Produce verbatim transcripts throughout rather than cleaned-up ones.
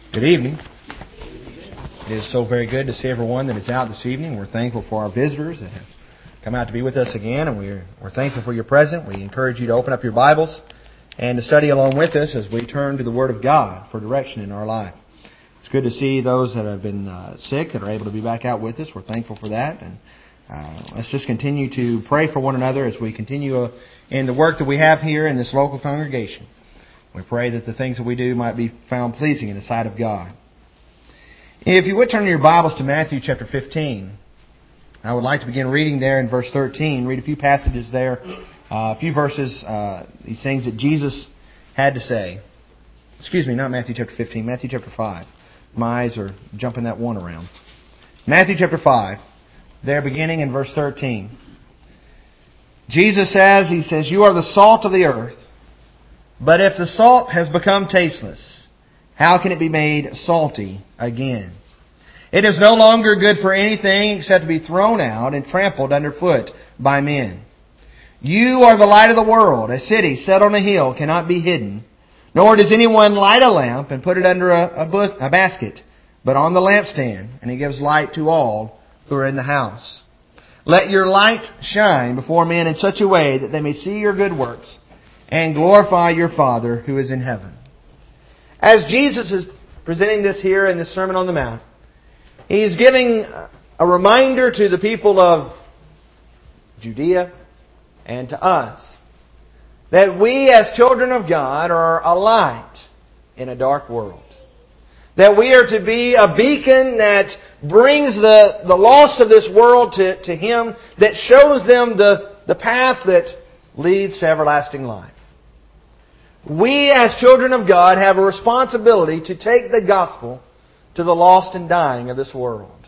Good evening. It is so very good to see everyone that is out this evening. We're thankful for our visitors that have come out to be with us again, and we're, we're thankful for your presence. We encourage you to open up your Bibles and to study along with us as we turn to the Word of God for direction in our life. It's good to see those that have been uh, sick that are able to be back out with us. We're thankful for that. And uh, let's just continue to pray for one another as we continue uh, in the work that we have here in this local congregation. We pray that the things that we do might be found pleasing in the sight of God. If you would turn your Bibles to Matthew chapter fifteen, I would like to begin reading there in verse thirteen. Read a few passages there, uh, a few verses, uh, these things that Jesus had to say. Excuse me, not Matthew chapter fifteen, Matthew chapter five. My eyes are jumping that one around. Matthew chapter five, there beginning in verse thirteen. Jesus says, He says, "You are the salt of the earth. But if the salt has become tasteless, how can it be made salty again? It is no longer good for anything except to be thrown out and trampled underfoot by men. You are the light of the world. A city set on a hill cannot be hidden. Nor does anyone light a lamp and put it under a, a, bus, a basket, but on the lampstand, and it gives light to all who are in the house. Let your light shine before men in such a way that they may see your good works and glorify your Father who is in heaven." As Jesus is presenting this here in the Sermon on the Mount, He's giving a reminder to the people of Judea and to us that we as children of God are a light in a dark world. That we are to be a beacon that brings the, the lost of this world to, to Him, that shows them the, the path that leads to everlasting life. We as children of God have a responsibility to take the gospel to the lost and dying of this world.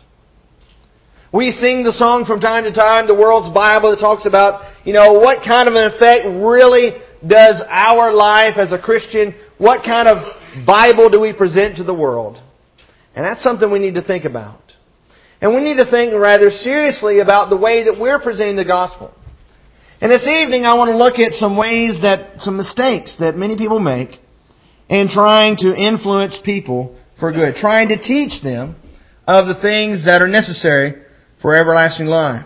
We sing the song from time to time, the World's Bible, that talks about, you know, what kind of an effect really does our life as a Christian, what kind of Bible do we present to the world? And that's something we need to think about. And we need to think rather seriously about the way that we're presenting the gospel. And this evening I want to look at some ways that, some mistakes that many people make in trying to influence people for good. Trying to teach them of the things that are necessary for everlasting life.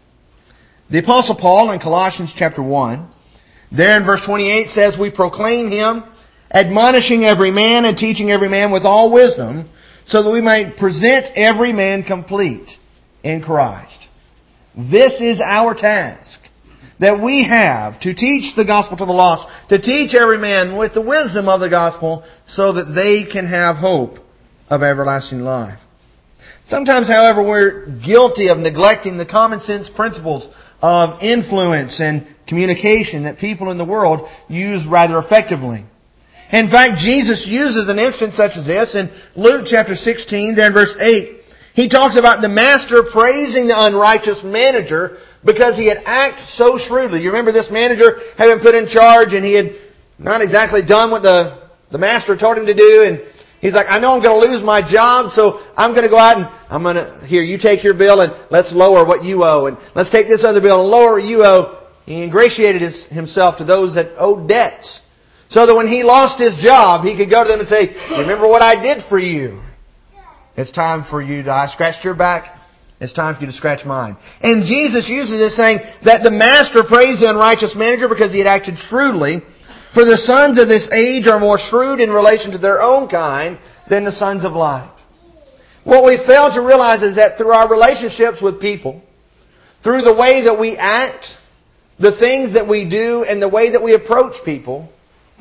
The Apostle Paul in Colossians chapter one, there in verse twenty-eight says, "We proclaim Him, admonishing every man and teaching every man with all wisdom, so that we might present every man complete in Christ." This is our task. That we have to teach the gospel to the lost, to teach every man with the wisdom of the gospel so that they can have hope of everlasting life. Sometimes, however, we're guilty of neglecting the common sense principles of influence and communication that people in the world use rather effectively. In fact, Jesus uses an instance such as this in Luke chapter sixteen, then verse eight. He talks about the master praising the unrighteous manager because he had acted so shrewdly. You remember this manager had been put in charge and he had not exactly done what the, the master told him to do. And he's like, I know I'm going to lose my job, so I'm going to go out and I'm going to, here, you take your bill and let's lower what you owe. And let's take this other bill and lower what you owe. He ingratiated his, himself to those that owed debts. So that when he lost his job, he could go to them and say, remember what I did for you. It's time for you to, I scratched your back. It's time for you to scratch mine. And Jesus uses this saying that the master praised the unrighteous manager because he had acted shrewdly. For the sons of this age are more shrewd in relation to their own kind than the sons of light. What we fail to realize is that through our relationships with people, through the way that we act, the things that we do, and the way that we approach people,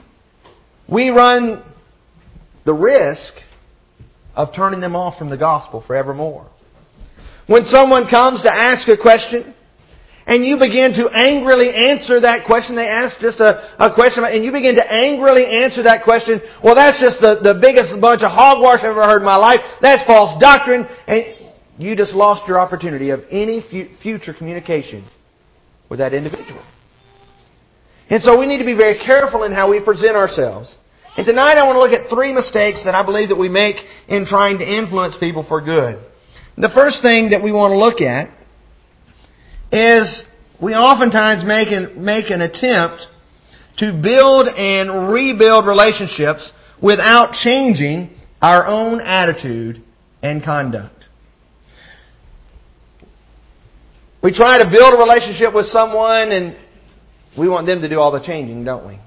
we run the risk of turning them off from the gospel forevermore. When someone comes to ask a question, and you begin to angrily answer that question, they ask just a, a question, and you begin to angrily answer that question, well, that's just the, the biggest bunch of hogwash I've ever heard in my life. That's false doctrine. And you just lost your opportunity of any fu- future communication with that individual. And so we need to be very careful in how we present ourselves. And tonight I want to look at three mistakes that I believe that we make in trying to influence people for good. The first thing that we want to look at is we oftentimes make an, make an attempt to build and rebuild relationships without changing our own attitude and conduct. We try to build a relationship with someone and we want them to do all the changing, don't we?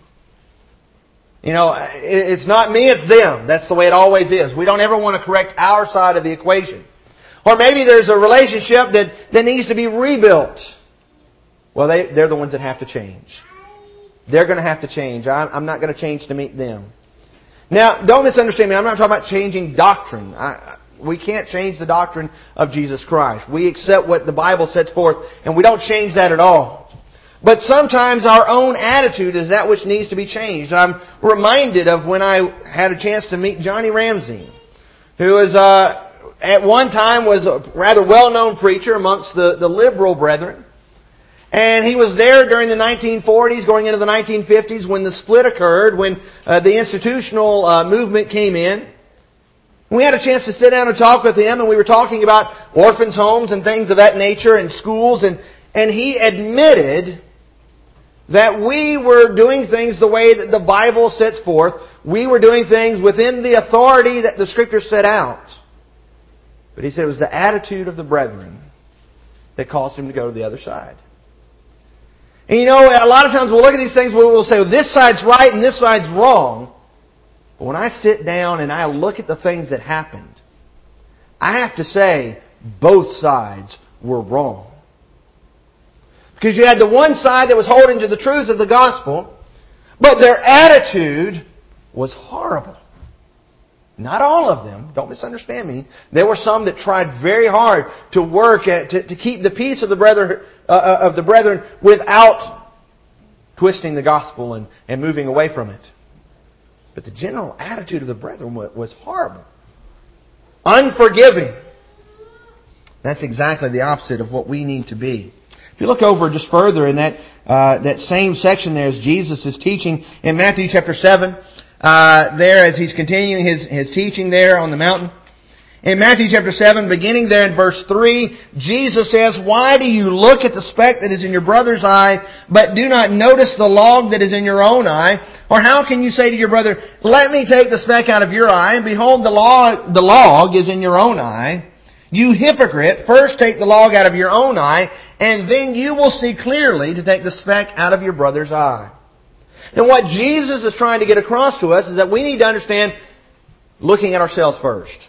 You know, it's not me, it's them. That's the way it always is. We don't ever want to correct our side of the equation. Or maybe there's a relationship that, that needs to be rebuilt. Well, they, they're the ones that have to change. They're going to have to change. I'm, I'm not going to change to meet them. Now, don't misunderstand me. I'm not talking about changing doctrine. I, we can't change the doctrine of Jesus Christ. We accept what the Bible sets forth, and we don't change that at all. But sometimes our own attitude is that which needs to be changed. I'm reminded of when I had a chance to meet Johnny Ramsey, who was, uh, at one time was a rather well-known preacher amongst the, the liberal brethren. And he was there during the nineteen forties, going into the nineteen fifties, when the split occurred, when uh, the institutional uh, movement came in. We had a chance to sit down and talk with him, and we were talking about orphans' homes and things of that nature, and schools, and, and he admitted that we were doing things the way that the Bible sets forth. We were doing things within the authority that the Scriptures set out. But he said it was the attitude of the brethren that caused him to go to the other side. And you know, a lot of times we'll look at these things, we'll say, well, this side's right and this side's wrong. But when I sit down and I look at the things that happened, I have to say both sides were wrong. Because you had the one side that was holding to the truth of the gospel, but their attitude was horrible. Not all of them. Don't misunderstand me. There were some that tried very hard to work at, to, to keep the peace of the brethren, uh, of the brethren without twisting the gospel and, and moving away from it. But the general attitude of the brethren was, was horrible. Unforgiving. That's exactly the opposite of what we need to be. If you look over just further in that uh, that same section there as Jesus is teaching in Matthew chapter seven, Uh, there as He's continuing His, His teaching there on the mountain. In Matthew chapter seven, beginning there in verse three, Jesus says, "Why do you look at the speck that is in your brother's eye, but do not notice the log that is in your own eye? Or how can you say to your brother, 'Let me take the speck out of your eye,' and behold, the log, the log is in your own eye? You hypocrite, first take the log out of your own eye, and then you will see clearly to take the speck out of your brother's eye." And what Jesus is trying to get across to us is that we need to understand looking at ourselves first.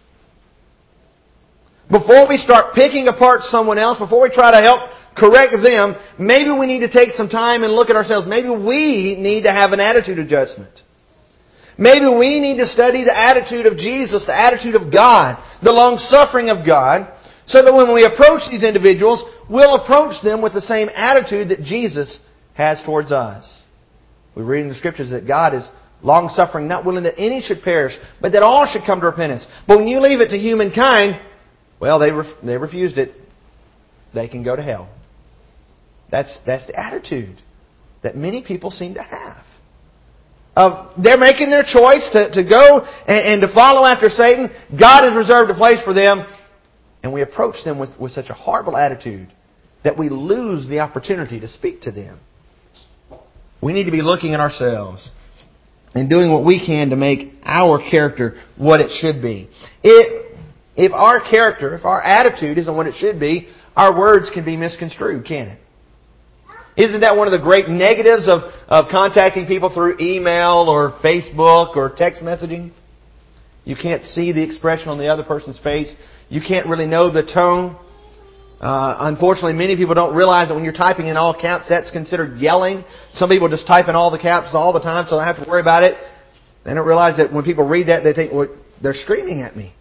Before we start picking apart someone else, before we try to help correct them, maybe we need to take some time and look at ourselves. Maybe we need to have an attitude adjustment. Maybe we need to study the attitude of Jesus, the attitude of God, the long-suffering of God, so that when we approach these individuals, we'll approach them with the same attitude that Jesus has towards us. We read in the Scriptures that God is long-suffering, not willing that any should perish, but that all should come to repentance. But when you leave it to humankind, well, they ref- they refused it. They can go to hell. That's that's the attitude that many people seem to have. Uh, they're making their choice to, to go and, and to follow after Satan. God has reserved a place for them. And we approach them with, with such a horrible attitude that we lose the opportunity to speak to them. We need to be looking at ourselves and doing what we can to make our character what it should be. If, if our character, if our attitude isn't what it should be, our words can be misconstrued, can't it? Isn't that one of the great negatives of, of contacting people through email or Facebook or text messaging? You can't see the expression on the other person's face. You can't really know the tone. Uh, unfortunately, many people don't realize that when you're typing in all caps, that's considered yelling. Some people just type in all the caps all the time, so they don't have to worry about it. They don't realize that when people read that, they think, well, they're screaming at me.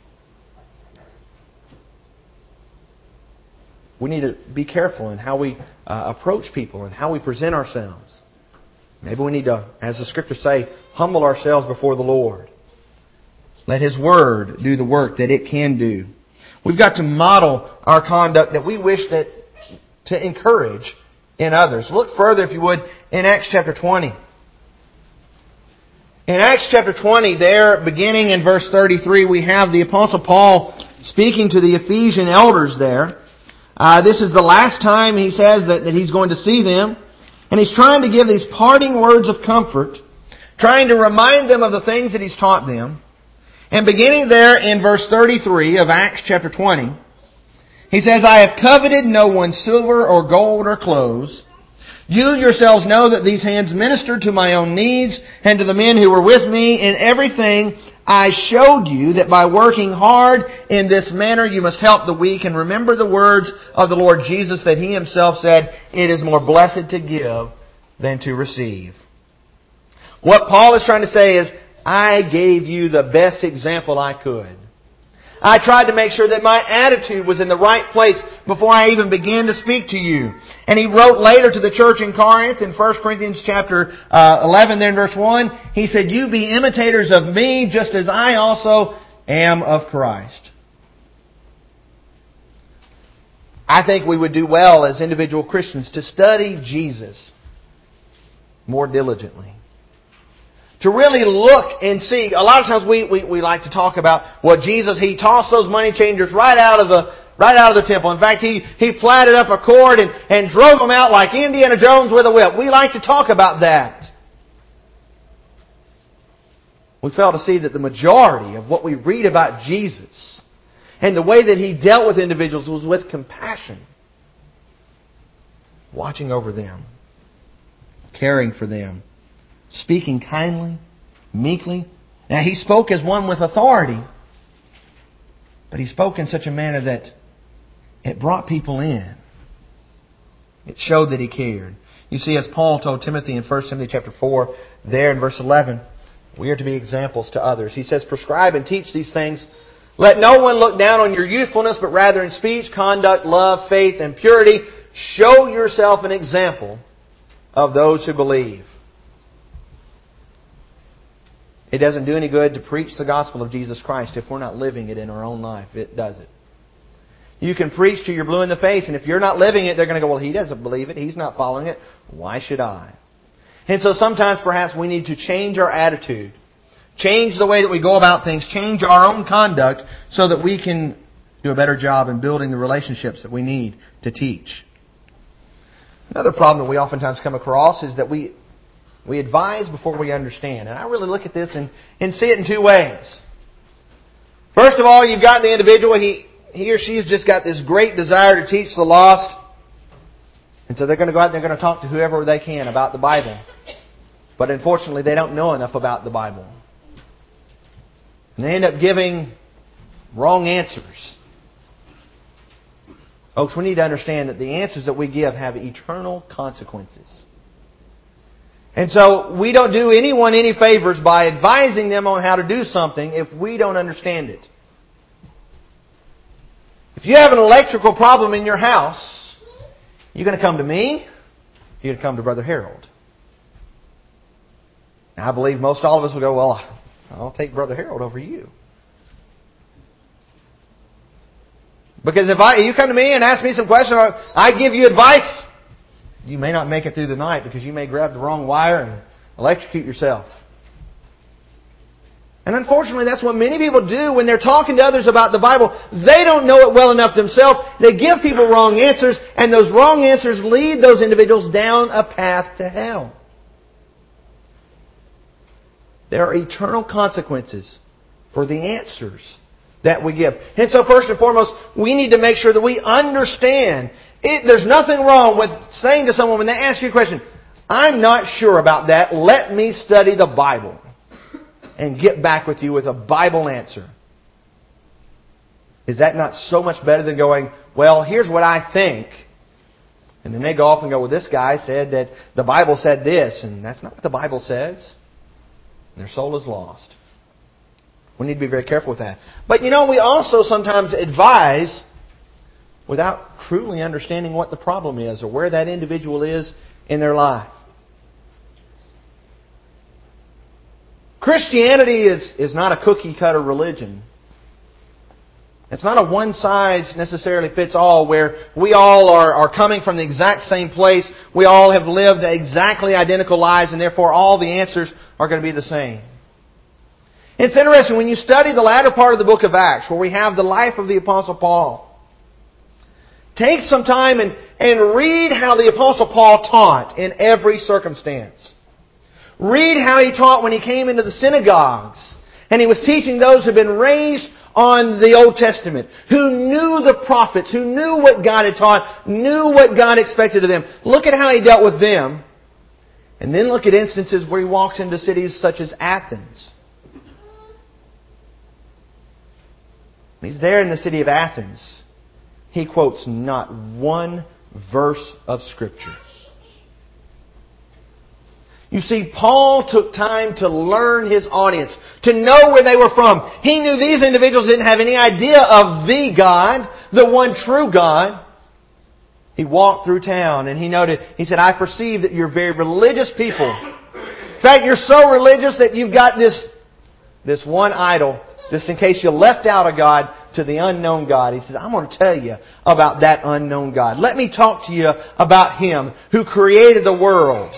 We need to be careful in how we uh, approach people and how we present ourselves. Maybe we need to, as the Scriptures say, humble ourselves before the Lord. Let His Word do the work that it can do. We've got to model our conduct that we wish that to encourage in others. Look further, if you would, in Acts chapter twenty. In Acts chapter twenty, there, beginning in verse thirty-three, we have the Apostle Paul speaking to the Ephesian elders there. Uh, this is the last time he says that, that he's going to see them. And he's trying to give these parting words of comfort, trying to remind them of the things that he's taught them. And beginning there in verse thirty-three of Acts chapter twenty, he says, I have coveted no one's silver or gold or clothes. You yourselves know that these hands ministered to my own needs and to the men who were with me. In everything I showed you that by working hard in this manner you must help the weak. And remember the words of the Lord Jesus that He Himself said, it is more blessed to give than to receive. What Paul is trying to say is, I gave you the best example I could. I tried to make sure that my attitude was in the right place before I even began to speak to you. And he wrote later to the church in Corinth in First Corinthians chapter eleven, there in verse one, he said, you be imitators of me just as I also am of Christ. I think we would do well as individual Christians to study Jesus more diligently. To really look and see. A lot of times we, we, we like to talk about what Jesus, He tossed those money changers right out of the right out of the temple. In fact, He, he platted up a cord and, and drove them out like Indiana Jones with a whip. We like to talk about that. We fail to see that the majority of what we read about Jesus and the way that He dealt with individuals was with compassion. Watching over them. Caring for them. Speaking kindly, meekly. Now, He spoke as one with authority, but He spoke in such a manner that it brought people in. It showed that He cared. You see, as Paul told Timothy in First Timothy chapter four, there in verse eleven, we are to be examples to others. He says, prescribe and teach these things. Let no one look down on your youthfulness, but rather in speech, conduct, love, faith, and purity, show yourself an example of those who believe. It doesn't do any good to preach the gospel of Jesus Christ if we're not living it in our own life. It doesn't. You can preach till you're blue in the face, and if you're not living it, they're going to go, well, he doesn't believe it. He's not following it. Why should I? And so sometimes perhaps we need to change our attitude. Change the way that we go about things. Change our own conduct so that we can do a better job in building the relationships that we need to teach. Another problem that we oftentimes come across is that we we advise before we understand. And I really look at this and, and see it in two ways. First of all, you've got the individual, he, he or she's just got this great desire to teach the lost. And so they're going to go out and they're going to talk to whoever they can about the Bible. But unfortunately, they don't know enough about the Bible. And they end up giving wrong answers. Folks, we need to understand that the answers that we give have eternal consequences. And so we don't do anyone any favors by advising them on how to do something if we don't understand it. If you have an electrical problem in your house, you're going to come to me, you're going to come to Brother Harold. Now, I believe most all of us will go, well, I'll take Brother Harold over you. Because if I you come to me and ask me some questions, I give you advice, you may not make it through the night because you may grab the wrong wire and electrocute yourself. And unfortunately, that's what many people do when they're talking to others about the Bible. They don't know it well enough themselves. They give people wrong answers, and those wrong answers lead those individuals down a path to hell. There are eternal consequences for the answers that we give. And so first and foremost, we need to make sure that we understand. It, there's nothing wrong with saying to someone when they ask you a question, I'm not sure about that. Let me study the Bible and get back with you with a Bible answer. Is that not so much better than going, well, here's what I think. And then they go off and go, well, this guy said that the Bible said this. And that's not what the Bible says. And their soul is lost. We need to be very careful with that. But you know, we also sometimes advise without truly understanding what the problem is or where that individual is in their life. Christianity is, is not a cookie-cutter religion. It's not a one-size necessarily fits all where we all are, are coming from the exact same place. We all have lived exactly identical lives and therefore all the answers are going to be the same. It's interesting when you study the latter part of the book of Acts where we have the life of the Apostle Paul. Take some time and, and read how the Apostle Paul taught in every circumstance. Read how he taught when he came into the synagogues And He was teaching those who had been raised on the Old Testament, who knew the prophets, who knew what God had taught, knew what God expected of them. Look at how He dealt with them. And then look at instances where He walks into cities such as Athens. He's there in the city of Athens. He quotes not one verse of Scripture. You see, Paul took time to learn his audience, to know where they were from. He knew these individuals didn't have any idea of the God, the one true God. He walked through town and he noted, he said, I perceive that you're very religious people. In fact, you're so religious that you've got this, this one idol, just in case you left out a God, to the unknown God. He says, I'm going to tell you about that unknown God. Let me talk to you about Him who created the world.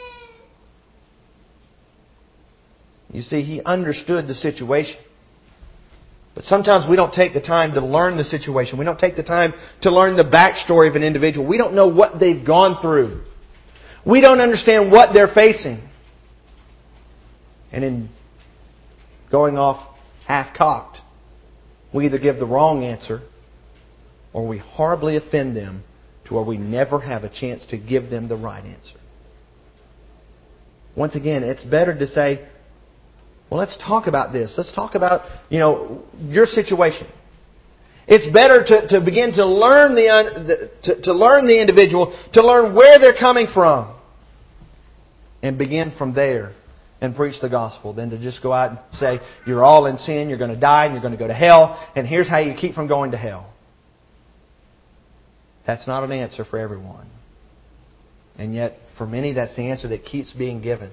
You see, he understood the situation. But sometimes we don't take the time to learn the situation. We don't take the time to learn the backstory of an individual. We don't know what they've gone through. We don't understand what they're facing. And in going off half-cocked, we either give the wrong answer or we horribly offend them to where we never have a chance to give them the right answer. Once again, it's better to say, well, let's talk about this. Let's talk about, you know, your situation. It's better to, to begin to learn the, to, to learn the individual, to learn where they're coming from, and begin from there and preach the gospel than to just go out and say, you're all in sin, you're going to die, and you're going to go to hell, and here's how you keep from going to hell. That's not an answer for everyone. And yet, for many, that's the answer that keeps being given.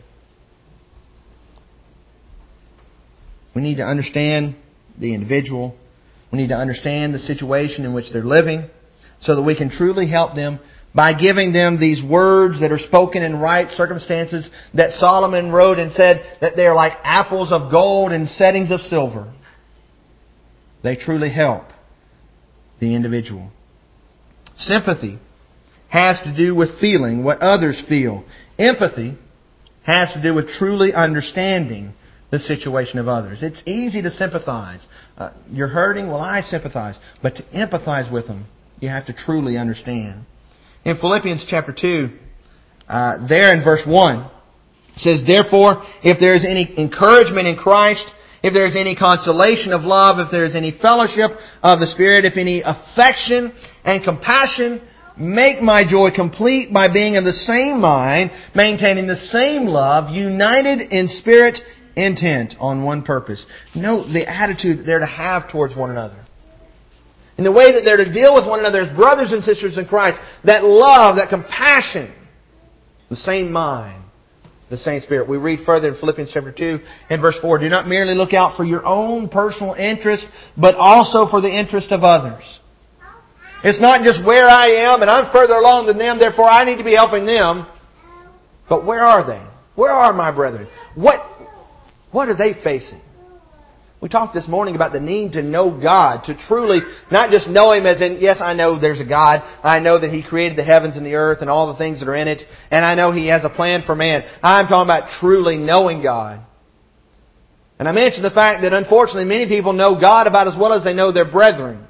We need to understand the individual. We need to understand the situation in which they're living so that we can truly help them by giving them these words that are spoken in right circumstances that Solomon wrote and said that they are like apples of gold in settings of silver. They truly help the individual. Sympathy has to do with feeling what others feel. Empathy has to do with truly understanding the situation of others. It's easy to sympathize. Uh, you're hurting? Well, I sympathize. But to empathize with them, you have to truly understand. In Philippians chapter two, uh, there in verse one, it says, therefore, if there is any encouragement in Christ, if there is any consolation of love, if there is any fellowship of the Spirit, if any affection and compassion, make my joy complete by being of the same mind, maintaining the same love, united in spirit, intent on one purpose. Note the attitude that they're to have towards one another. In the way that they're to deal with one another as brothers and sisters in Christ. That love, that compassion. The same mind. The same spirit. We read further in Philippians chapter two and verse four. Do not merely look out for your own personal interest, but also for the interest of others. It's not just where I am and I'm further along than them, therefore I need to be helping them. But where are they? Where are my brethren? What What are they facing? We talked this morning about the need to know God, to truly not just know Him as in, yes, I know there's a God. I know that He created the heavens and the earth and all the things that are in it. And I know He has a plan for man. I'm talking about truly knowing God. And I mentioned the fact that unfortunately many people know God about as well as they know their brethren.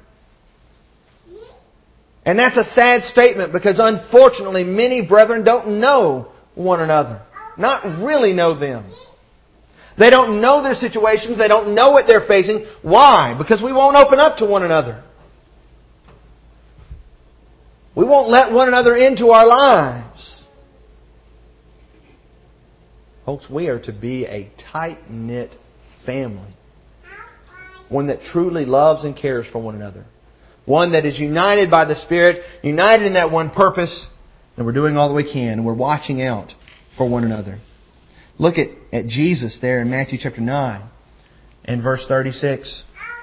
And that's a sad statement because unfortunately many brethren don't know one another. Not really know them. They don't know their situations. They don't know what they're facing. Why? Because we won't open up to one another. We won't let one another into our lives. Folks, we are to be a tight-knit family. One that truly loves and cares for one another. One that is united by the Spirit, united in that one purpose, and we're doing all that we can, and we're watching out for one another. Look at, at Jesus there in Matthew chapter nine and verse thirty-six.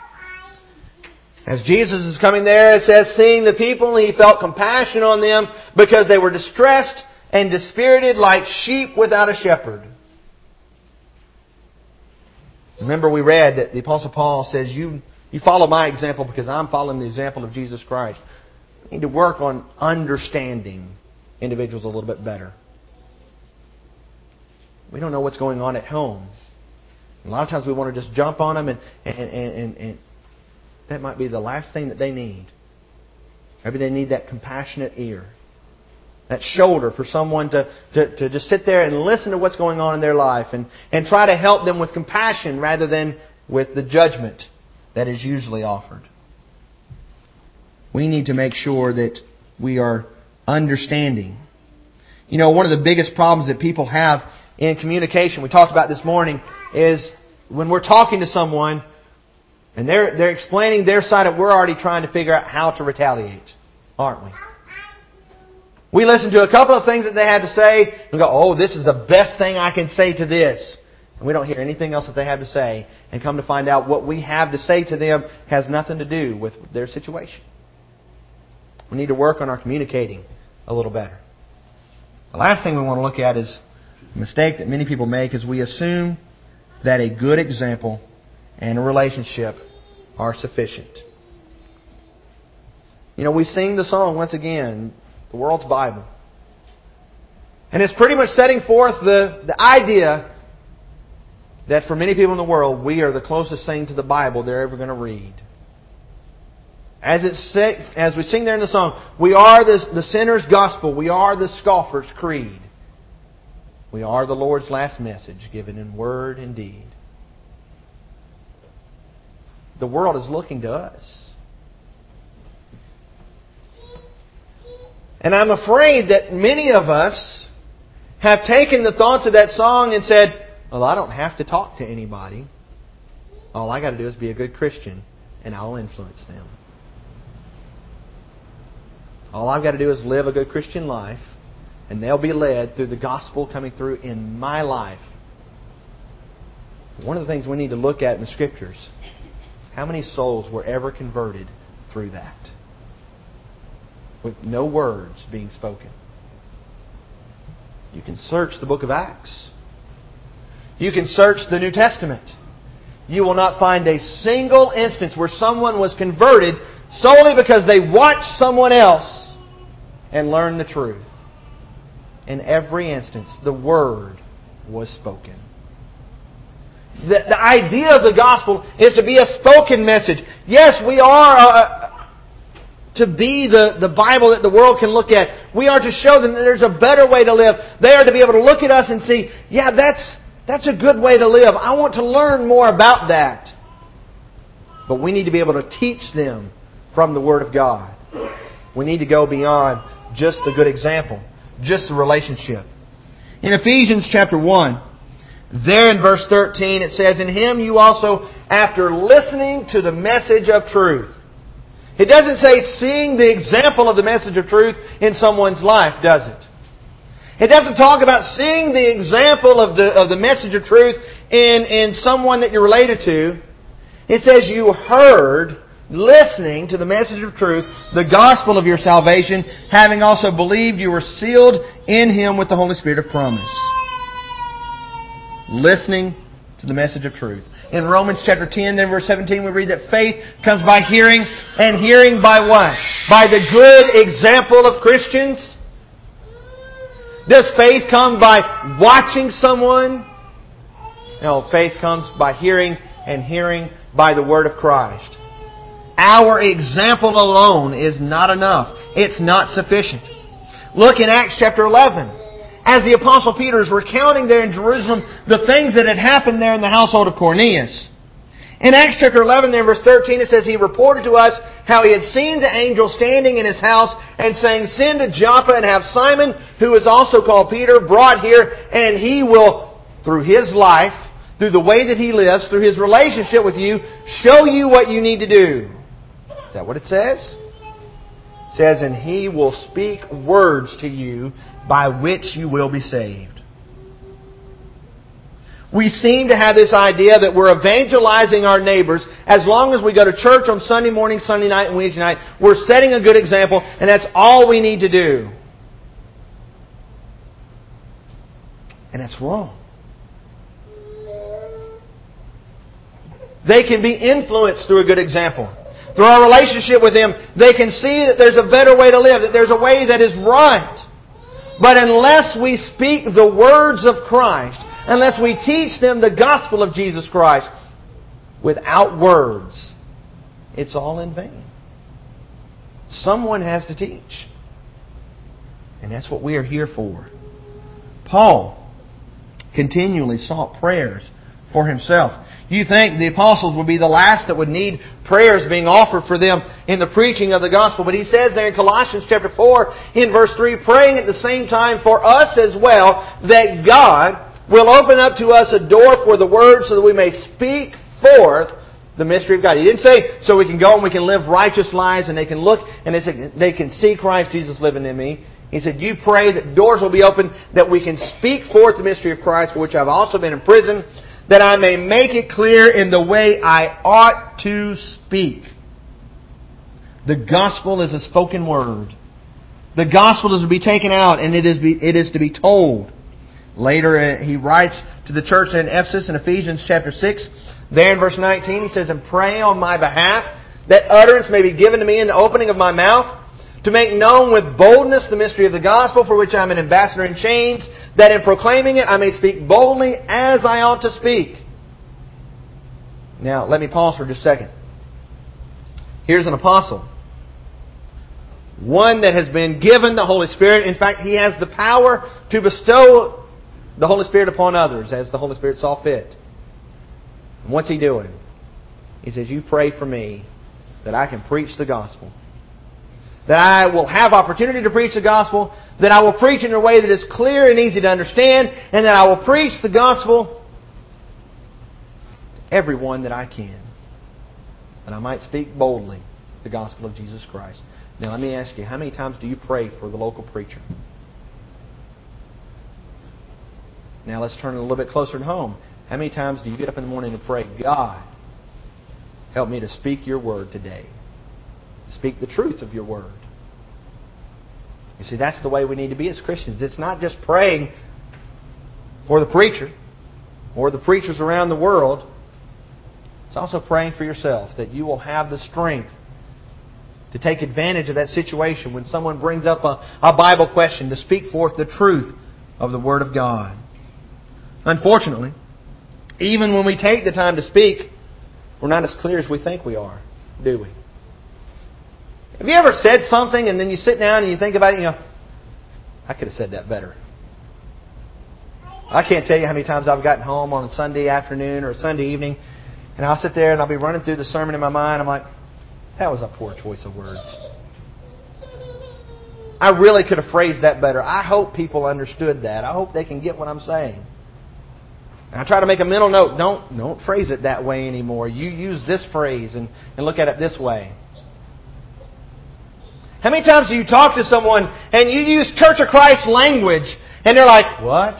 As Jesus is coming there, it says, seeing the people, He felt compassion on them because they were distressed and dispirited like sheep without a shepherd. Remember we read that the Apostle Paul says, you, you follow my example because I'm following the example of Jesus Christ. We need to work on understanding individuals a little bit better. We don't know what's going on at home. A lot of times we want to just jump on them, and, and, and, and, and that might be the last thing that they need. Maybe they need that compassionate ear, that shoulder for someone to, to, to just sit there and listen to what's going on in their life and, and try to help them with compassion rather than with the judgment that is usually offered. We need to make sure that we are understanding. You know, one of the biggest problems that people have in communication, we talked about this morning, is when we're talking to someone and they're they're explaining their side of, we're already trying to figure out how to retaliate, aren't we? We listen to a couple of things that they had to say and go, oh, this is the best thing I can say to this. And we don't hear anything else that they have to say, and come to find out what we have to say to them has nothing to do with their situation. We need to work on our communicating a little better. The last thing we want to look at is a mistake that many people make is we assume that a good example and a relationship are sufficient. You know, we sing the song once again, The World's Bible. And it's pretty much setting forth the, the idea that for many people in the world, we are the closest thing to the Bible they're ever going to read. As it says, as we sing there in the song, we are the, the sinner's gospel. We are the scoffer's creed. We are the Lord's last message given in word and deed. The world is looking to us. And I'm afraid that many of us have taken the thoughts of that song and said, well, I don't have to talk to anybody. All I got to do is be a good Christian and I'll influence them. All I've got to do is live a good Christian life and they'll be led through the gospel coming through in my life. One of the things we need to look at in the Scriptures, how many souls were ever converted through that? With no words being spoken. You can search the book of Acts. You can search the New Testament. You will not find a single instance where someone was converted solely because they watched someone else and learned the truth. In every instance, the Word was spoken. The, the idea of the gospel is to be a spoken message. Yes, we are uh, to be the, the Bible that the world can look at. We are to show them that there's a better way to live. They are to be able to look at us and see, yeah, that's that's a good way to live. I want to learn more about that. But we need to be able to teach them from the Word of God. We need to go beyond just the good example, just the relationship. In Ephesians chapter one, there in verse thirteen, it says, in Him you also, after listening to the message of truth. It doesn't say seeing the example of the message of truth in someone's life, does it? It doesn't talk about seeing the example of the of the message of truth in, in someone that you're related to. It says you heard, listening to the message of truth, the gospel of your salvation, having also believed you were sealed in Him with the Holy Spirit of promise. Listening to the message of truth. In Romans chapter ten, then verse seventeen, we read that faith comes by hearing, and hearing by what? By the good example of Christians. Does faith come by watching someone? No, faith comes by hearing, and hearing by the Word of Christ. Our example alone is not enough. It's not sufficient. Look in Acts chapter eleven. As the Apostle Peter is recounting there in Jerusalem the things that had happened there in the household of Cornelius. In Acts chapter eleven, there in verse thirteen, it says, he reported to us how he had seen the angel standing in his house and saying, send to Joppa and have Simon, who is also called Peter, brought here, and he will, through his life, through the way that he lives, through his relationship with you, show you what you need to do. Is that what it says? It says, and he will speak words to you by which you will be saved. We seem to have this idea that we're evangelizing our neighbors as long as we go to church on Sunday morning, Sunday night, and Wednesday night. We're setting a good example, and that's all we need to do. And that's wrong. They can be influenced through a good example. Through our relationship with them, they can see that there's a better way to live, that there's a way that is right. But unless we speak the words of Christ, unless we teach them the gospel of Jesus Christ without words, it's all in vain. Someone has to teach. And that's what we are here for. Paul continually sought prayers for himself. You think the apostles would be the last that would need prayers being offered for them in the preaching of the gospel. But he says there in Colossians chapter four, in verse three, praying at the same time for us as well, that God will open up to us a door for the word so that we may speak forth the mystery of God. He didn't say so we can go and we can live righteous lives and they can look and they, say, they can see Christ Jesus living in me. He said, you pray that doors will be open, that we can speak forth the mystery of Christ, for which I've also been in prison, that I may make it clear in the way I ought to speak. The gospel is a spoken word. The gospel is to be taken out and it is, be, it is to be told. Later he writes to the church in Ephesus in Ephesians chapter six. There in verse nineteen he says, and pray on my behalf that utterance may be given to me in the opening of my mouth, to make known with boldness the mystery of the gospel, for which I am an ambassador in chains, that in proclaiming it I may speak boldly as I ought to speak. Now, let me pause for just a second. Here's an apostle. One that has been given the Holy Spirit. In fact, he has the power to bestow the Holy Spirit upon others as the Holy Spirit saw fit. And what's he doing? He says, you pray for me that I can preach the gospel. That I will have opportunity to preach the gospel. That I will preach in a way that is clear and easy to understand. And that I will preach the gospel to everyone that I can. That I might speak boldly the gospel of Jesus Christ. Now let me ask you, how many times do you pray for the local preacher? Now let's turn it a little bit closer to home. How many times do you get up in the morning and pray, God, help me to speak your word today. Speak the truth of your word. You see, that's the way we need to be as Christians. It's not just praying for the preacher or the preachers around the world. It's also praying for yourself that you will have the strength to take advantage of that situation when someone brings up a, a Bible question, to speak forth the truth of the Word of God. Unfortunately, even when we take the time to speak, we're not as clear as we think we are, do we? Have you ever said something and then you sit down and you think about it and you go, I could have said that better. I can't tell you how many times I've gotten home on a Sunday afternoon or a Sunday evening and I'll sit there and I'll be running through the sermon in my mind. I'm like, that was a poor choice of words. I really could have phrased that better. I hope people understood that. I hope they can get what I'm saying. And I try to make a mental note. Don't, don't phrase it that way anymore. You use this phrase and, and look at it this way. How many times do you talk to someone and you use Church of Christ language and they're like, what?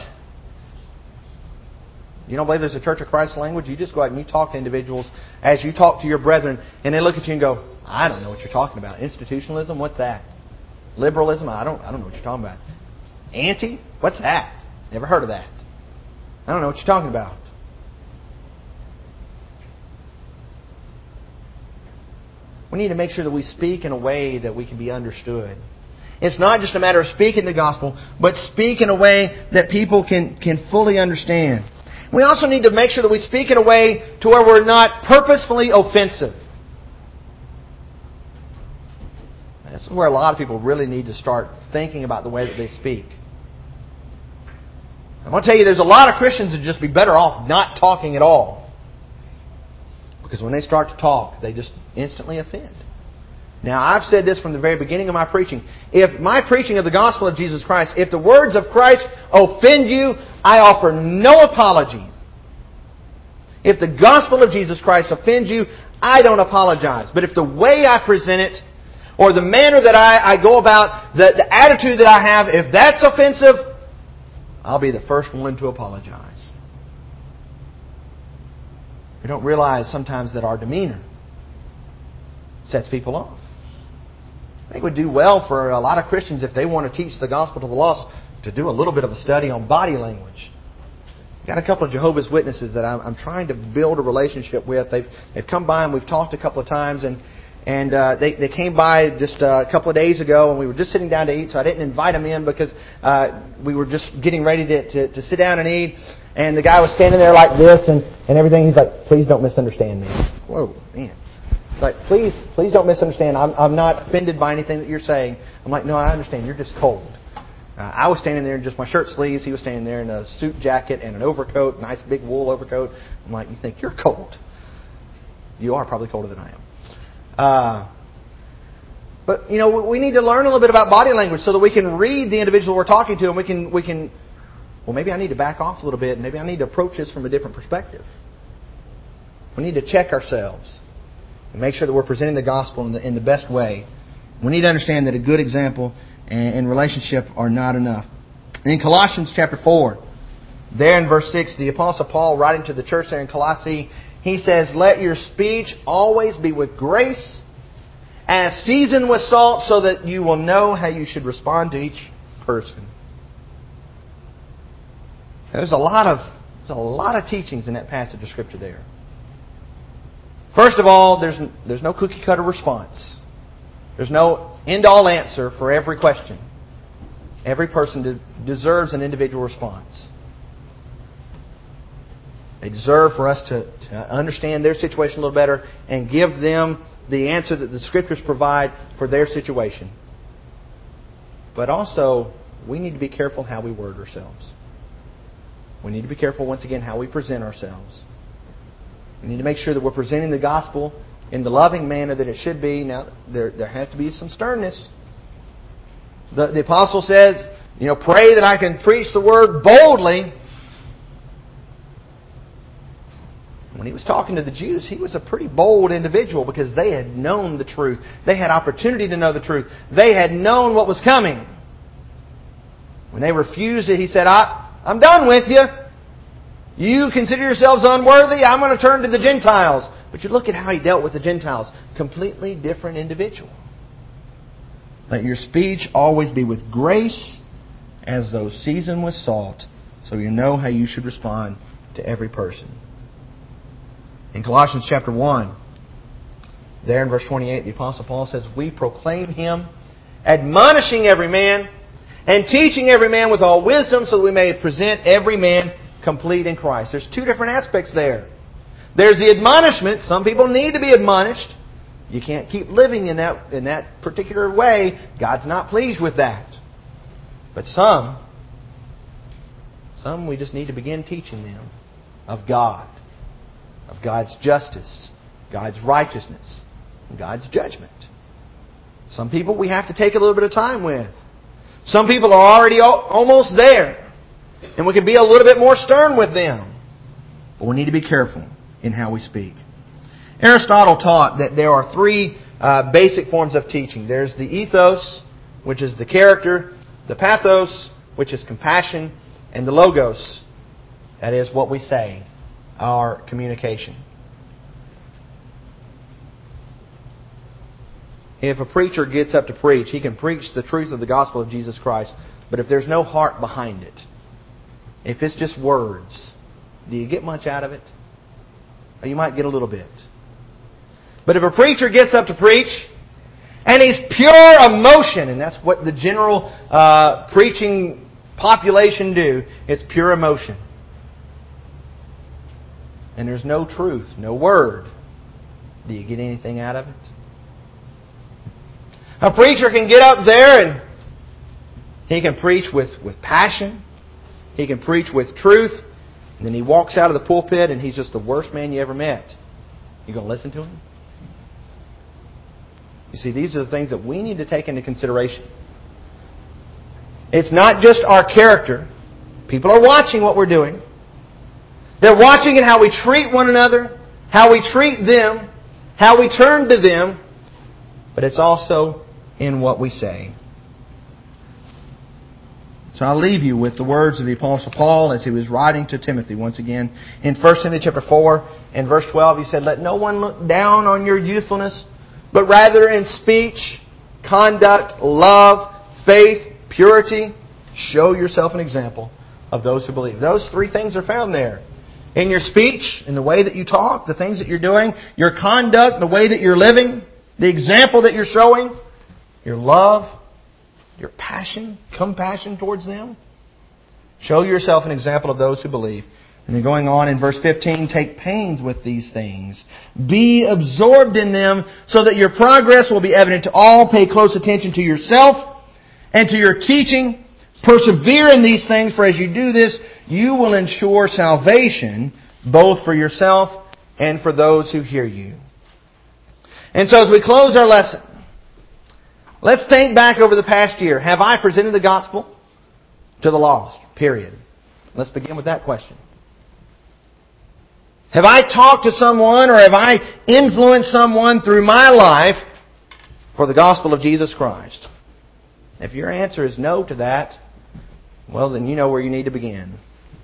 You don't believe there's a Church of Christ language? You just go out and you talk to individuals as you talk to your brethren and they look at you and go, I don't know what you're talking about. Institutionalism? What's that? Liberalism? I don't, I don't know what you're talking about. Anti? What's that? Never heard of that. I don't know what you're talking about. We need to make sure that we speak in a way that we can be understood. It's not just a matter of speaking the gospel, but speak in a way that people can, can fully understand. We also need to make sure that we speak in a way to where we're not purposefully offensive. This is where a lot of people really need to start thinking about the way that they speak. I'm going to tell you, there's a lot of Christians that would just be better off not talking at all. Because when they start to talk, they just instantly offend. Now, I've said this from the very beginning of my preaching. If my preaching of the gospel of Jesus Christ, if the words of Christ offend you, I offer no apologies. If the gospel of Jesus Christ offends you, I don't apologize. But if the way I present it, or the manner that I, I go about, the, the attitude that I have, if that's offensive, I'll be the first one to apologize. We don't realize sometimes that our demeanor sets people off. I think it would do well for a lot of Christians if they want to teach the gospel to the lost to do a little bit of a study on body language. I've got a couple of Jehovah's Witnesses that I'm, I'm trying to build a relationship with. They've they've come by and we've talked a couple of times, and and uh, they they came by just uh, a couple of days ago, and we were just sitting down to eat. So I didn't invite them in because uh, we were just getting ready to, to to sit down and eat. And the guy was standing there like this and, and everything. He's like, please don't misunderstand me. Whoa, man. It's like, please, please don't misunderstand. I'm, I'm not offended by anything that you're saying. I'm like, no, I understand. You're just cold. Uh, I was standing there in just my shirt sleeves. He was standing there in a suit jacket and an overcoat, nice big wool overcoat. I'm like, you think you're cold? You are probably colder than I am. Uh, but, you know, we need to learn a little bit about body language so that we can read the individual we're talking to, and we can, we can, well, maybe I need to back off a little bit, and maybe I need to approach this from a different perspective. We need to check ourselves and make sure that we're presenting the gospel in the, in the best way. We need to understand that a good example and relationship are not enough. In Colossians chapter four, there in verse six, the Apostle Paul, writing to the church there in Colossae, he says, let your speech always be with grace, as seasoned with salt, so that you will know how you should respond to each person. There's a lot of there's a lot of teachings in that passage of Scripture there. First of all, there's there's no cookie cutter response. There's no end-all answer for every question. Every person de- deserves an individual response. They deserve for us to, to understand their situation a little better and give them the answer that the Scriptures provide for their situation. But also, we need to be careful how we word ourselves. We need to be careful, once again, how we present ourselves. We need to make sure that we're presenting the gospel in the loving manner that it should be. Now, there there has to be some sternness. The, the apostle says, you know, pray that I can preach the word boldly. When he was talking to the Jews, he was a pretty bold individual because they had known the truth. They had opportunity to know the truth. They had known what was coming. When they refused it, he said, I, I'm done with you. You consider yourselves unworthy. I'm going to turn to the Gentiles. But you look at how he dealt with the Gentiles. Completely different individual. Let your speech always be with grace, as though seasoned with salt, so you know how you should respond to every person. In Colossians chapter one, there in verse twenty-eight, the Apostle Paul says, we proclaim Him, admonishing every man, and teaching every man with all wisdom, so that we may present every man complete in Christ. There's two different aspects there. There's the admonishment. Some people need to be admonished. You can't keep living in that in that particular way. God's not pleased with that. But some, some we just need to begin teaching them of God, of God's justice, God's righteousness, and God's judgment. Some people we have to take a little bit of time with. Some people are already almost there, and we can be a little bit more stern with them. But we need to be careful in how we speak. Aristotle taught that there are three uh, basic forms of teaching. There's the ethos, which is the character, the pathos, which is compassion, and the logos, that is what we say, our communication. If a preacher gets up to preach, he can preach the truth of the gospel of Jesus Christ, but if there's no heart behind it, if it's just words, do you get much out of it? Or you might get a little bit. But if a preacher gets up to preach, and he's pure emotion, and that's what the general uh, preaching population do, it's pure emotion. And there's no truth, no word. Do you get anything out of it? A preacher can get up there and he can preach with, with passion. He can preach with truth. And then he walks out of the pulpit and he's just the worst man you ever met. You going to listen to him? You see, these are the things that we need to take into consideration. It's not just our character. People are watching what we're doing. They're watching it how we treat one another, how we treat them, how we turn to them. But it's also in what we say. So I'll leave you with the words of the Apostle Paul as he was writing to Timothy once again. In First Timothy chapter four and verse twelve, he said, let no one look down on your youthfulness, but rather in speech, conduct, love, faith, purity, show yourself an example of those who believe. Those three things are found there. In your speech, in the way that you talk, the things that you're doing, your conduct, the way that you're living, the example that you're showing, your love, your passion, compassion towards them. Show yourself an example of those who believe. And then going on in verse fifteen, take pains with these things. Be absorbed in them so that your progress will be evident to all. Pay close attention to yourself and to your teaching. Persevere in these things, for as you do this, you will ensure salvation both for yourself and for those who hear you. And so as we close our lesson, let's think back over the past year. Have I presented the gospel to the lost? Period. Let's begin with that question. Have I talked to someone or have I influenced someone through my life for the gospel of Jesus Christ? If your answer is no to that, well, then you know where you need to begin.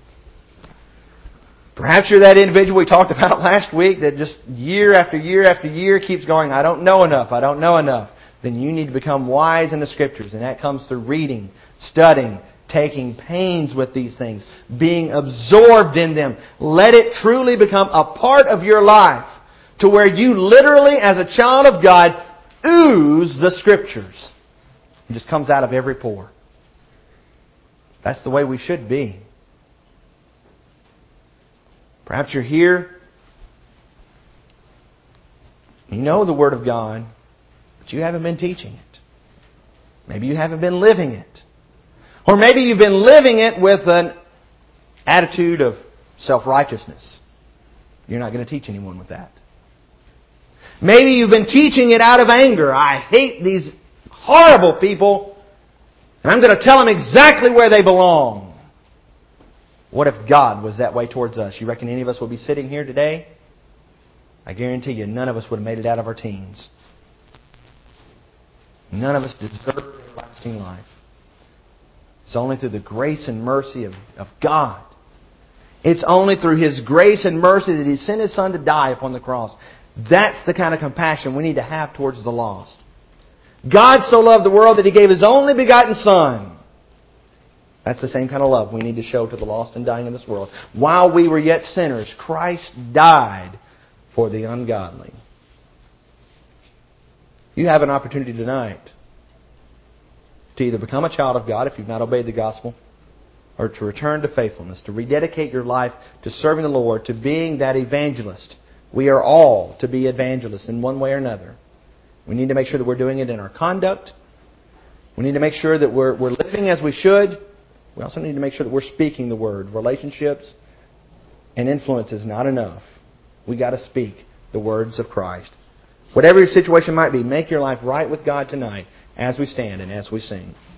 Perhaps you're that individual we talked about last week that just year after year after year keeps going, I don't know enough, I don't know enough. Then you need to become wise in the Scriptures. And that comes through reading, studying, taking pains with these things, being absorbed in them. Let it truly become a part of your life to where you literally, as a child of God, ooze the Scriptures. It just comes out of every pore. That's the way we should be. Perhaps you're here, you know the Word of God, but you haven't been teaching it. Maybe you haven't been living it. Or maybe you've been living it with an attitude of self-righteousness. You're not going to teach anyone with that. Maybe you've been teaching it out of anger. I hate these horrible people, and I'm going to tell them exactly where they belong. What if God was that way towards us? You reckon any of us would be sitting here today? I guarantee you none of us would have made it out of our teens. None of us deserve everlasting life. It's only through the grace and mercy of, of God. It's only through His grace and mercy that He sent His Son to die upon the cross. That's the kind of compassion we need to have towards the lost. God so loved the world that He gave His only begotten Son. That's the same kind of love we need to show to the lost and dying in this world. While we were yet sinners, Christ died for the ungodly. You have an opportunity tonight to either become a child of God if you've not obeyed the gospel, or to return to faithfulness, to rededicate your life to serving the Lord, to being that evangelist. We are all to be evangelists in one way or another. We need to make sure that we're doing it in our conduct. We need to make sure that we're, we're living as we should. We also need to make sure that we're speaking the Word. Relationships and influence is not enough. We got to speak the words of Christ. Whatever your situation might be, make your life right with God tonight as we stand and as we sing.